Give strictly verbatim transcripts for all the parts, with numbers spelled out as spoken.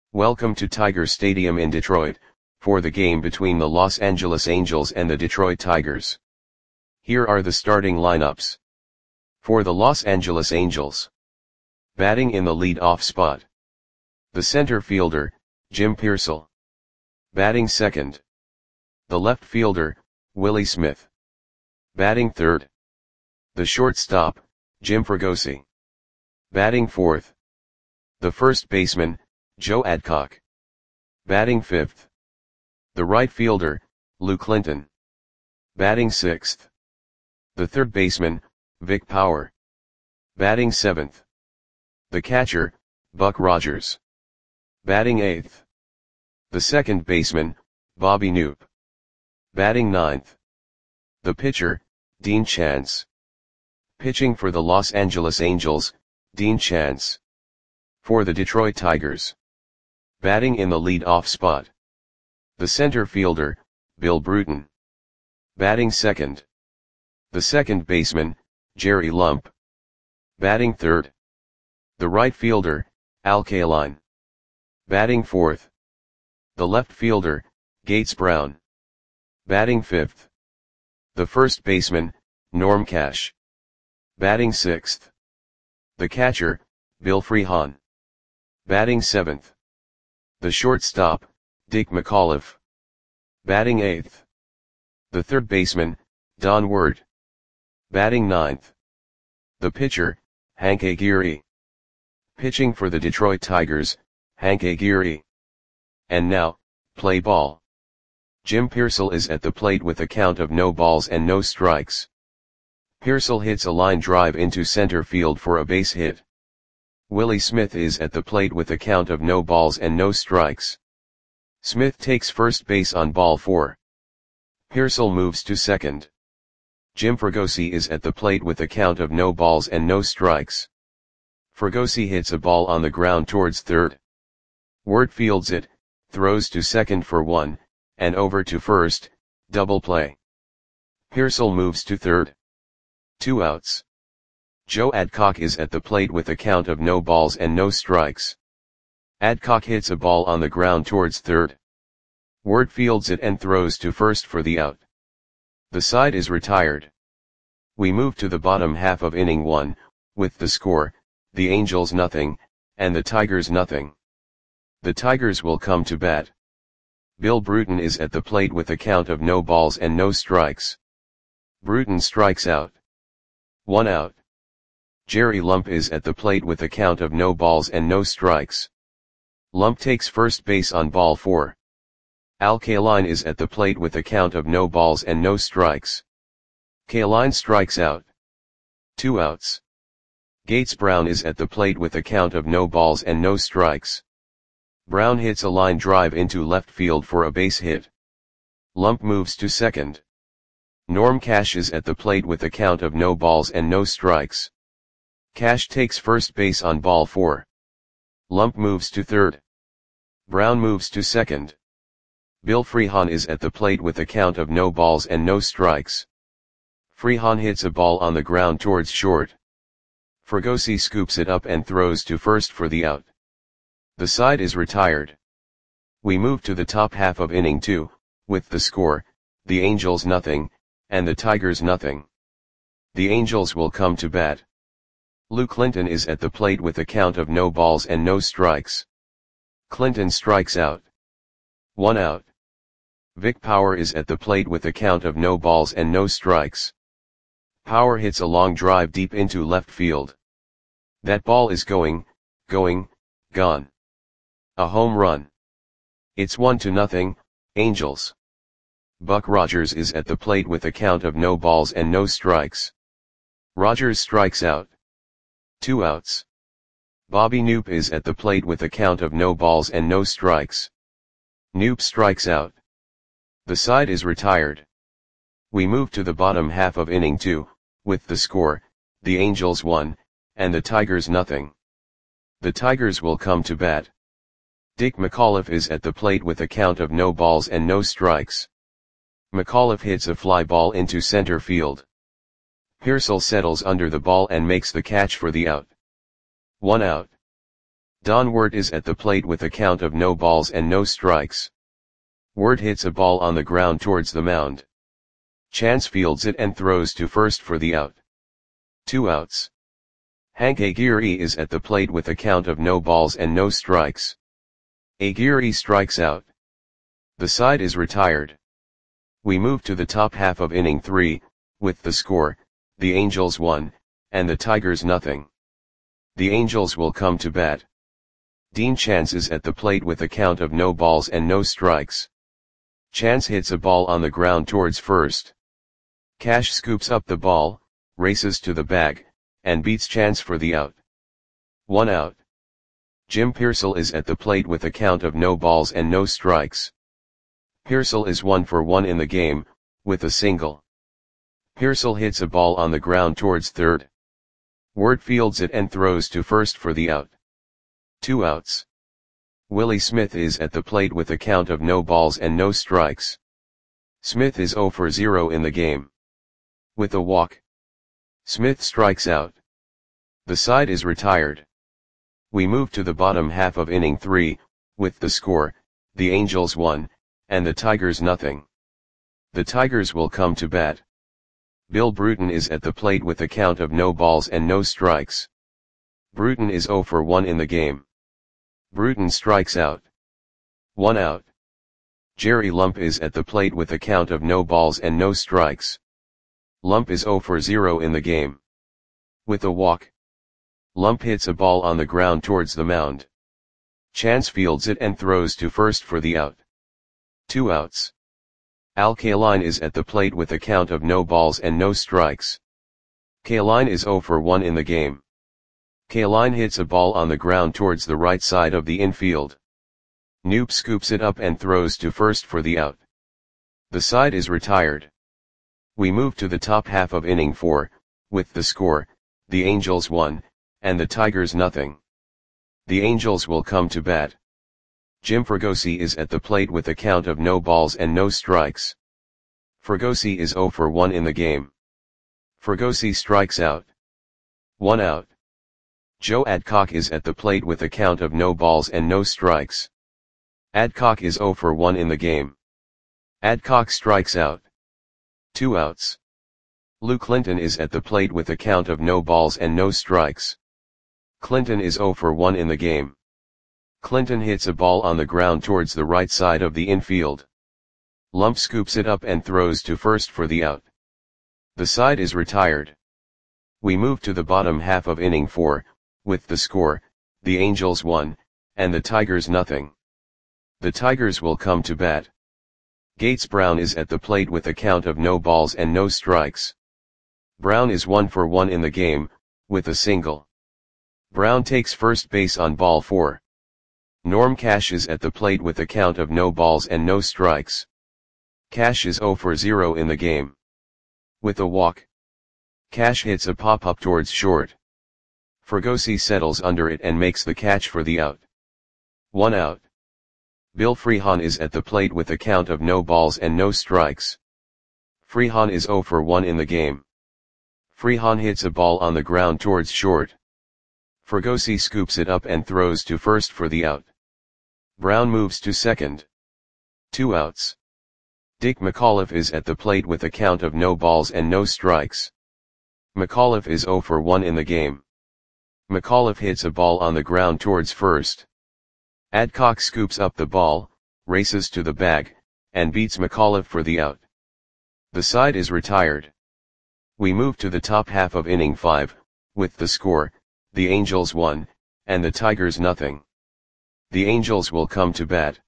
Welcome to Tiger Stadium in Detroit, for the game between the Los Angeles Angels and the Detroit Tigers. Here are the starting lineups. For the Los Angeles Angels. Batting in the lead-off spot. The center fielder, Jim Piersall. Batting second. The left fielder, Willie Smith. Batting third. The shortstop, Jim Fregosi. Batting fourth. The first baseman, Joe Adcock. Batting fifth. The right fielder, Lou Clinton. Batting sixth. The third baseman, Vic Power. Batting seventh. The catcher, Buck Rogers. Batting eighth. The second baseman, Bobby Knoop. Batting ninth. The pitcher, Dean Chance. Pitching for the Los Angeles Angels, Dean Chance. For the Detroit Tigers. Batting in the lead-off spot. The center fielder, Bill Bruton. Batting second. The second baseman, Jerry Lump. Batting third. The right fielder, Al Kaline. Batting fourth. The left fielder, Gates Brown. Batting fifth. The first baseman, Norm Cash. Batting sixth. The catcher, Bill Freehan. Batting seventh. The shortstop, Dick McAuliffe. Batting eighth. The third baseman, Don Ward. Batting ninth. The pitcher, Hank Aguirre. Pitching for the Detroit Tigers, Hank Aguirre. And now, play ball. Jim Piersall is at the plate with a count of no balls and no strikes. Piersall hits a line drive into center field for a base hit. Willie Smith is at the plate with a count of no balls and no strikes. Smith takes first base on ball four. Piersall moves to second. Jim Fregosi is at the plate with a count of no balls and no strikes. Fregosi hits a ball on the ground towards third. Ward fields it, throws to second for one, and over to first, double play. Piersall moves to third. Two outs. Joe Adcock is at the plate with a count of no balls and no strikes. Adcock hits a ball on the ground towards third. Ward fields it and throws to first for the out. The side is retired. We move to the bottom half of inning one, with the score, the Angels nothing, and the Tigers nothing. The Tigers will come to bat. Bill Bruton is at the plate with a count of no balls and no strikes. Bruton strikes out. One out. Jerry Lump is at the plate with a count of no balls and no strikes. Lump takes first base on ball four. Al Kaline is at the plate with a count of no balls and no strikes. Kaline strikes out. Two outs. Gates Brown is at the plate with a count of no balls and no strikes. Brown hits a line drive into left field for a base hit. Lump moves to second. Norm Cash is at the plate with a count of no balls and no strikes. Cash takes first base on ball four. Lump moves to third. Brown moves to second. Bill Freehan is at the plate with a count of no balls and no strikes. Freehan hits a ball on the ground towards short. Fregosi scoops it up and throws to first for the out. The side is retired. We move to the top half of inning two, with the score, the Angels nothing, and the Tigers nothing. The Angels will come to bat. Lou Clinton is at the plate with a count of no balls and no strikes. Clinton strikes out. One out. Vic Power is at the plate with a count of no balls and no strikes. Power hits a long drive deep into left field. That ball is going, going, gone. A home run. It's one to nothing, Angels. Buck Rogers is at the plate with a count of no balls and no strikes. Rogers strikes out. Two outs. Bobby Knoop is at the plate with a count of no balls and no strikes. Knoop strikes out. The side is retired. We move to the bottom half of inning two, with the score, the Angels one, and the Tigers nothing. The Tigers will come to bat. Dick McAuliffe is at the plate with a count of no balls and no strikes. McAuliffe hits a fly ball into center field. Piersall settles under the ball and makes the catch for the out. One out. Don Wert is at the plate with a count of no balls and no strikes. Wert hits a ball on the ground towards the mound. Chance fields it and throws to first for the out. Two outs. Hank Aguirre is at the plate with a count of no balls and no strikes. Aguirre strikes out. The side is retired. We move to the top half of inning three, with the score, the Angels one, and the Tigers nothing. The Angels will come to bat. Dean Chance is at the plate with a count of no balls and no strikes. Chance hits a ball on the ground towards first. Cash scoops up the ball, races to the bag, and beats Chance for the out. One out. Jim Piersall is at the plate with a count of no balls and no strikes. Piersall is one for one in the game, with a single. Piersall hits a ball on the ground towards third. Wert fields it and throws to first for the out. Two outs. Willie Smith is at the plate with a count of no balls and no strikes. Smith is zero for zero in the game. With a walk, Smith strikes out. The side is retired. We move to the bottom half of inning three, with the score, the Angels one, and the Tigers nothing. The Tigers will come to bat. Bill Bruton is at the plate with a count of no balls and no strikes. Bruton is zero for one in the game. Bruton strikes out. One out. Jerry Lump is at the plate with a count of no balls and no strikes. Lump is zero for zero in the game. With a walk, Lump hits a ball on the ground towards the mound. Chance fields it and throws to first for the out. Two outs. Al Kaline is at the plate with a count of no balls and no strikes. Kaline is zero for one in the game. Kaline hits a ball on the ground towards the right side of the infield. Knoop scoops it up and throws to first for the out. The side is retired. We move to the top half of inning four, with the score, the Angels one, and the Tigers nothing. The Angels will come to bat. Jim Fregosi is at the plate with a count of no balls and no strikes. Fregosi is zero for one in the game. Fregosi strikes out. One out. Joe Adcock is at the plate with a count of no balls and no strikes. Adcock is zero for one in the game. Adcock strikes out. Two outs. Lou Clinton is at the plate with a count of no balls and no strikes. Clinton is zero for one in the game. Clinton hits a ball on the ground towards the right side of the infield. Lump scoops it up and throws to first for the out. The side is retired. We move to the bottom half of inning four, with the score, the Angels one, and the Tigers nothing. The Tigers will come to bat. Gates Brown is at the plate with a count of no balls and no strikes. Brown is one for one in the game, with a single. Brown takes first base on ball four. Norm Cash is at the plate with a count of no balls and no strikes. Cash is zero for zero in the game. With a walk, Cash hits a pop-up towards short. Fregosi settles under it and makes the catch for the out. One out. Bill Freehan is at the plate with a count of no balls and no strikes. Freehan is zero for one in the game. Freehan hits a ball on the ground towards short. Fregosi scoops it up and throws to first for the out. Brown moves to second. Two outs. Dick McAuliffe is at the plate with a count of no balls and no strikes. McAuliffe is zero for one in the game. McAuliffe hits a ball on the ground towards first. Adcock scoops up the ball, races to the bag, and beats McAuliffe for the out. The side is retired. We move to the top half of inning five, with the score, the Angels one, and the Tigers nothing. The Angels will come to bat.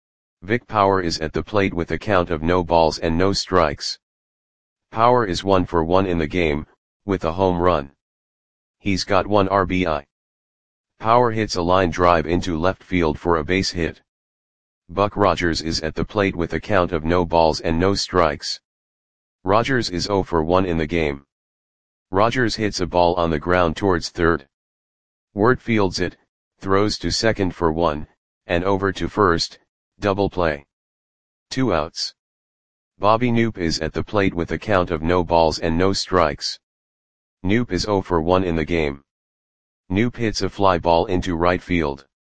Vic Power is at the plate with a count of no balls and no strikes. Power is one for one in the game, with a home run. He's got one R B I. Power hits a line drive into left field for a base hit. Buck Rogers is at the plate with a count of no balls and no strikes. Rogers is zero for one in the game. Rogers hits a ball on the ground towards third. Wert fields it, throws to second for one, and over to first, double play. Two outs. Bobby Knoop is at the plate with a count of no balls and no strikes. Knoop is zero for one in the game. Knoop hits a fly ball into right field.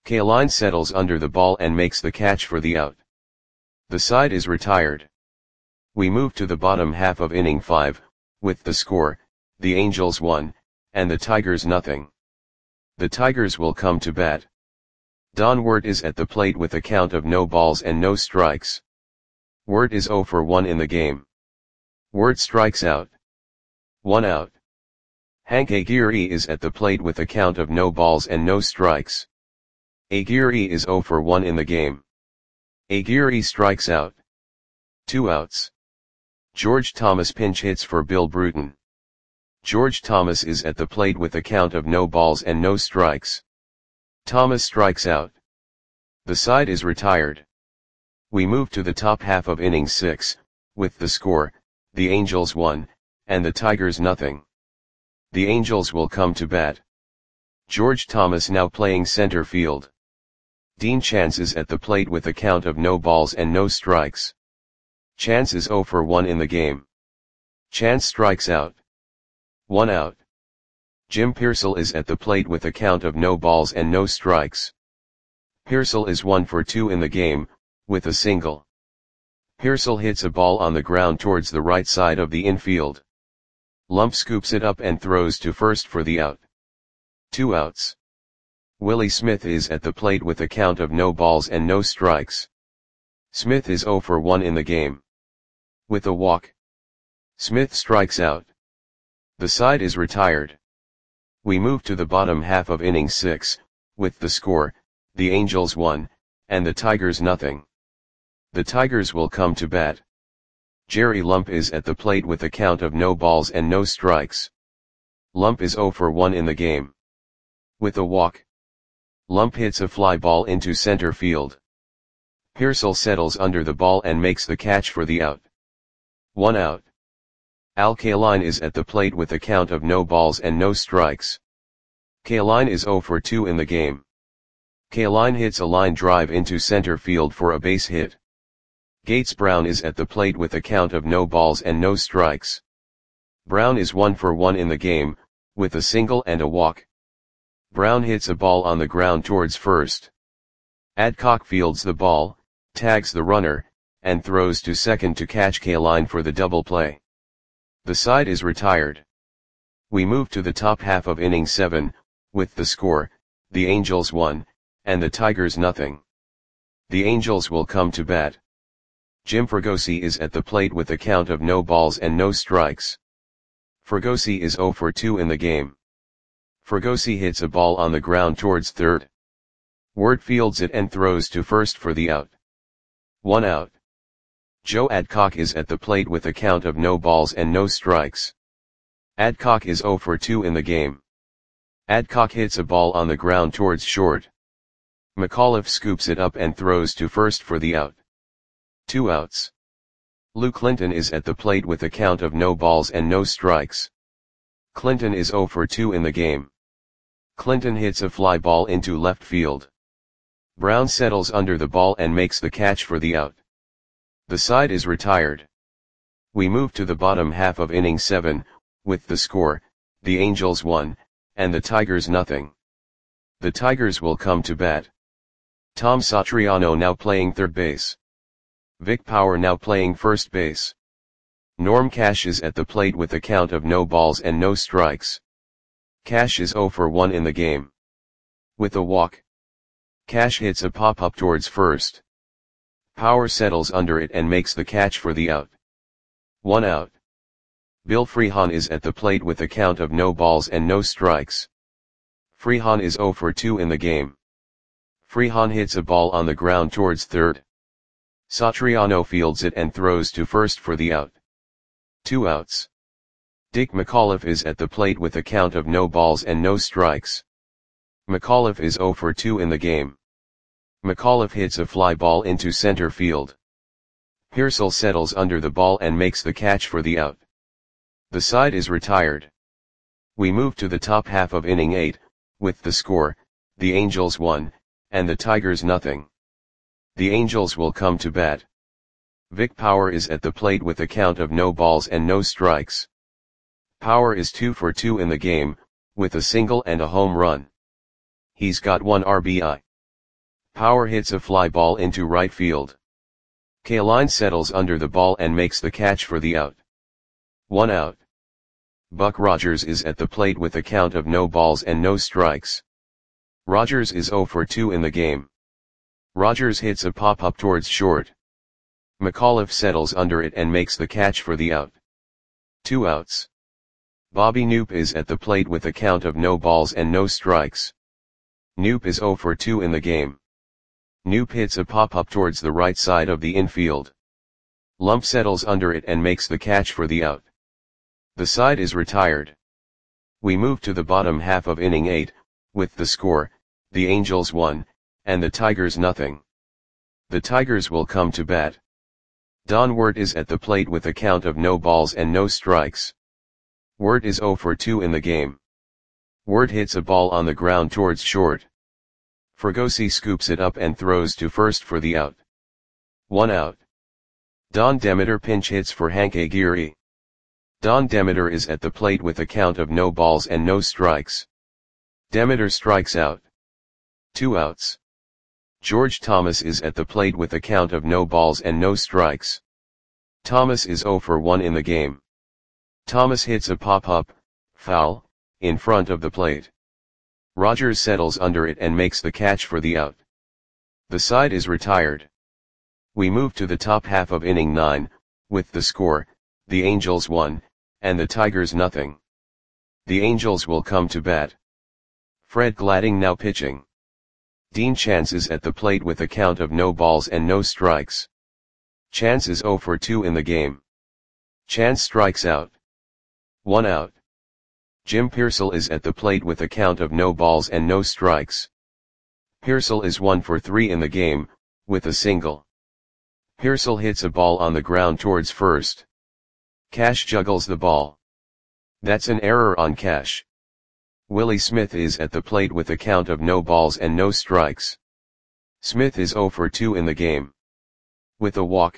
Kaline settles under the ball and makes the catch for the out. The side is retired. We move to the bottom half of inning five, with the score, the Angels one, and the Tigers nothing. The Tigers will come to bat. Don Wirt is at the plate with a count of no balls and no strikes. Wirt is oh for one in the game. Wirt strikes out. One out. Hank Aguirre is at the plate with a count of no balls and no strikes. Aguirre is oh for one in the game. Aguirre strikes out. Two outs. George Thomas pinch hits for Bill Bruton. George Thomas is at the plate with a count of no balls and no strikes. Thomas strikes out. The side is retired. We move to the top half of inning six, with the score, the Angels one, and the Tigers nothing. The Angels will come to bat. George Thomas now playing center field. Dean Chance is at the plate with a count of no balls and no strikes. Chance is oh for one in the game. Chance strikes out. One out. Jim Piersall is at the plate with a count of no balls and no strikes. Piersall is one for two in the game, with a single. Piersall hits a ball on the ground towards the right side of the infield. Lump scoops it up and throws to first for the out. Two outs. Willie Smith is at the plate with a count of no balls and no strikes. Smith is oh for one in the game. With a walk. Smith strikes out. The side is retired. We move to the bottom half of inning six, with the score, the Angels one, and the Tigers nothing. The Tigers will come to bat. Jerry Lump is at the plate with a count of no balls and no strikes. Lump is oh for one in the game. With a walk. Lump hits a fly ball into center field. Piersall settles under the ball and makes the catch for the out. One out. Al Kaline is at the plate with a count of no balls and no strikes. Kaline is oh for two in the game. Kaline hits a line drive into center field for a base hit. Gates Brown is at the plate with a count of no balls and no strikes. Brown is one for one in the game, with a single and a walk. Brown hits a ball on the ground towards first. Adcock fields the ball, tags the runner, and throws to second to catch Kaline for the double play. The side is retired. We move to the top half of inning seven, with the score, the Angels one, and the Tigers nothing. The Angels will come to bat. Jim Fregosi is at the plate with a count of no balls and no strikes. Fregosi is oh for two in the game. Fregosi hits a ball on the ground towards third. Wirt fields it and throws to first for the out. One out. Joe Adcock is at the plate with a count of no balls and no strikes. Adcock is oh for two in the game. Adcock hits a ball on the ground towards short. McAuliffe scoops it up and throws to first for the out. Two outs. Lou Clinton is at the plate with a count of no balls and no strikes. Clinton is oh for two in the game. Clinton hits a fly ball into left field. Brown settles under the ball and makes the catch for the out. The side is retired. We move to the bottom half of inning seven, with the score, the Angels one, and the Tigers nothing. The Tigers will come to bat. Tom Satriano now playing third base. Vic Power now playing first base. Norm Cash is at the plate with a count of no balls and no strikes. Cash is oh for one in the game. With a walk. Cash hits a pop-up towards first. Power settles under it and makes the catch for the out. One out. Bill Freehan is at the plate with a count of no balls and no strikes. Freehan is oh for two in the game. Freehan hits a ball on the ground towards third. Satriano fields it and throws to first for the out. Two outs. Dick McAuliffe is at the plate with a count of no balls and no strikes. McAuliffe is oh for two in the game. McAuliffe hits a fly ball into center field. Piersall settles under the ball and makes the catch for the out. The side is retired. We move to the top half of inning eight, with the score, the Angels one, and the Tigers nothing. The Angels will come to bat. Vic Power is at the plate with a count of no balls and no strikes. Power is two for two in the game, with a single and a home run. He's got one R B I. Power hits a fly ball into right field. Kaline settles under the ball and makes the catch for the out. One out. Buck Rogers is at the plate with a count of no balls and no strikes. Rogers is oh for two in the game. Rogers hits a pop-up towards short. McAuliffe settles under it and makes the catch for the out. Two outs. Bobby Knoop is at the plate with a count of no balls and no strikes. Knoop is oh for two in the game. Knoop hits a pop-up towards the right side of the infield. Lump settles under it and makes the catch for the out. The side is retired. We move to the bottom half of inning eight, with the score, the Angels one, and the Tigers nothing. The Tigers will come to bat. Don Wirt is at the plate with a count of no balls and no strikes. Wirt is oh for two in the game. Wirt hits a ball on the ground towards short. Fregosi scoops it up and throws to first for the out. One out. Don Demeter pinch hits for Hank Aguirre. Don Demeter is at the plate with a count of no balls and no strikes. Demeter strikes out. Two outs. George Thomas is at the plate with a count of no balls and no strikes. Thomas is oh for one in the game. Thomas hits a pop-up, foul, in front of the plate. Rogers settles under it and makes the catch for the out. The side is retired. We move to the top half of inning nine, with the score, the Angels one, and the Tigers nothing. The Angels will come to bat. Fred Gladding now pitching. Dean Chance is at the plate with a count of no balls and no strikes. Chance is oh for two in the game. Chance strikes out. One out. Jim Pearsall is at the plate with a count of no balls and no strikes. Pearsall is one for three in the game, with a single. Pearsall hits a ball on the ground towards first. Cash juggles the ball. That's an error on Cash. Willie Smith is at the plate with a count of no balls and no strikes. Smith is oh for two in the game. With a walk.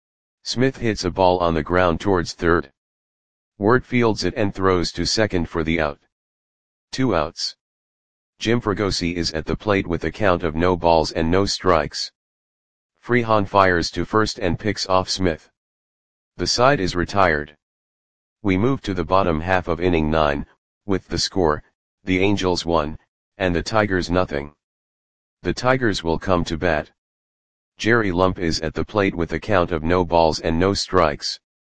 Smith hits a ball on the ground towards third. Wirt fields it and throws to second for the out. Two outs. Jim Fregosi is at the plate with a count of no balls and no strikes. Freehan fires to first and picks off Smith. The side is retired. We move to the bottom half of inning nine, with the score, the Angels one, and the Tigers nothing. The Tigers will come to bat. Jerry Lump is at the plate with a count of no balls and no strikes.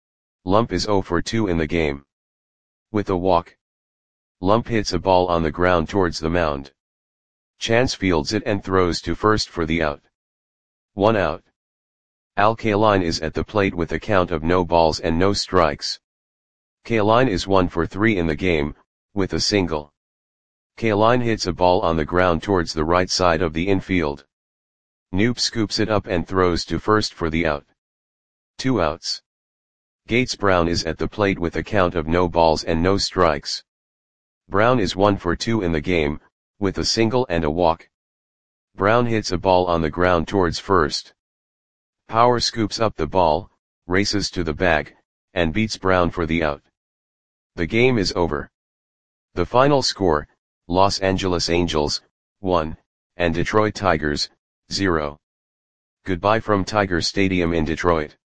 Lump is oh for two in the game. With a walk. Lump hits a ball on the ground towards the mound. Chance fields it and throws to first for the out. One out. Al Kaline is at the plate with a count of no balls and no strikes. Kaline is one for three in the game, with a single. Kaline hits a ball on the ground towards the right side of the infield. Knoop scoops it up and throws to first for the out. Two outs. Gates Brown is at the plate with a count of no balls and no strikes. Brown is one for two in the game, with a single and a walk. Brown hits a ball on the ground towards first. Power scoops up the ball, races to the bag, and beats Brown for the out. The game is over. The final score, Los Angeles Angels, one, and Detroit Tigers, zero. Goodbye from Tiger Stadium in Detroit.